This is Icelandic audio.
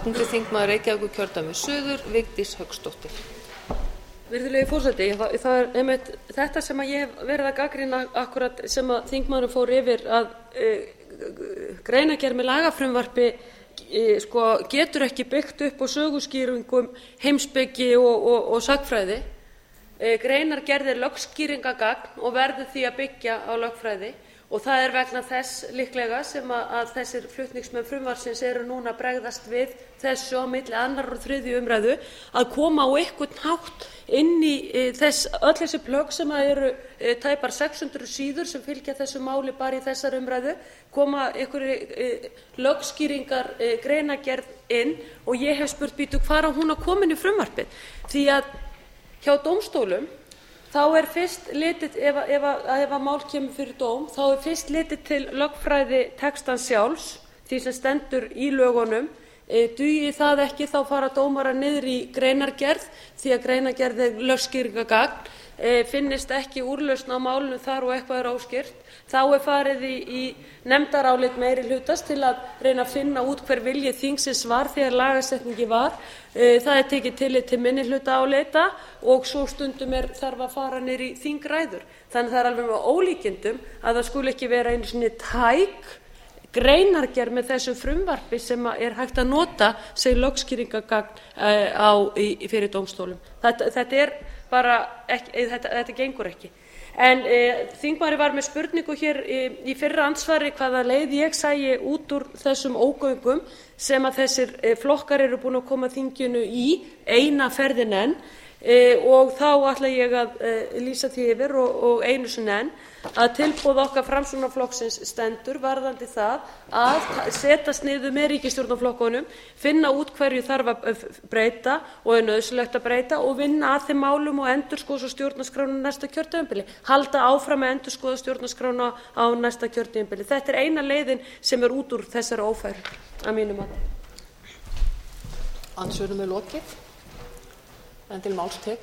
áttundi þingmaður Reykjavíkurkjördæmis suður, Vigdís Hauksdóttir. Virðulegi forseti, það einmitt þetta sem ég hef verið að gagnrýna akkúrat sem að þingmaðurinn fór yfir að greinargerð með lagafrumvarpi getur ekki byggt upp á söguskýringum, heimspeki og sagnfræði. Greinargerð er lögskýringargagn og verður því að byggja á lögfræði. Og það er vegna þess líklega sem að þessir flutningsmenn frumvarpsins eru núna að bregðast við þessu á milli 2. og 3. umræðu að koma á einhvern hátt inn í öll þessi plögg sem eru tæpar 600 síður sem fylgja þessu máli bara í þessari umræðu, koma einhverri lögskýringar greinargerð inn og ég hef spurt býtu hvar á hún að koma inn í frumvarpið. Því að hjá dómstólum þá er fyrst litið, ef mál kemur fyrir dóm, þá er fyrst litið til lögfræði textans sjálfs, því sem stendur í lögunum. Dugi það ekki, þá fara dómarar niður í greinargerð, því að greinargerð er lögskýringargagn. Finnist ekki úrlausn á málinu þar og eitthvað er óskýrt, þá er farið í nefndarálit meirihlutans til að reyna að finna út hver vilji þingsins var þegar lagasetningi var. Það er tekið tillit til minnihlutaálita og svo stundum þarf að fara niður í þingræður. Þannig það er alveg með ólíkindum að það skuli ekki vera einu sinni tæk greinargerð með þessu frumvarpi sem er hægt að nota sem lögskýringargagn fyrir dómstólum. Þetta er bara ekki, þetta gengur ekki. En þingmaðurinn var með spurningu hér í fyrra andsvari hvaða leið ég sæi út úr þessum ógöngum sem að þessir flokkar eru búin að koma þinginu í eina ferðina enn. Og þá ætla ég að lýsa því yfir og einu sinni enn að tilboð okkar Framsóknarflokksins stendur varðandi það að setjast niður með ríkisstjórnarflokkunum, finna út hverju þarf að breyta og er nauðsynlegt að breyta og vinna að þeim málum og endurskoða stjórnarskrána næsta kjörtímabili. Halda áfram að endurskoða stjórnarskrána á næsta kjörtímabili. Þetta er eina leiðin sem er út úr þessari ófæru að mínu mati. Andsvörum er lokið. En til máls tekur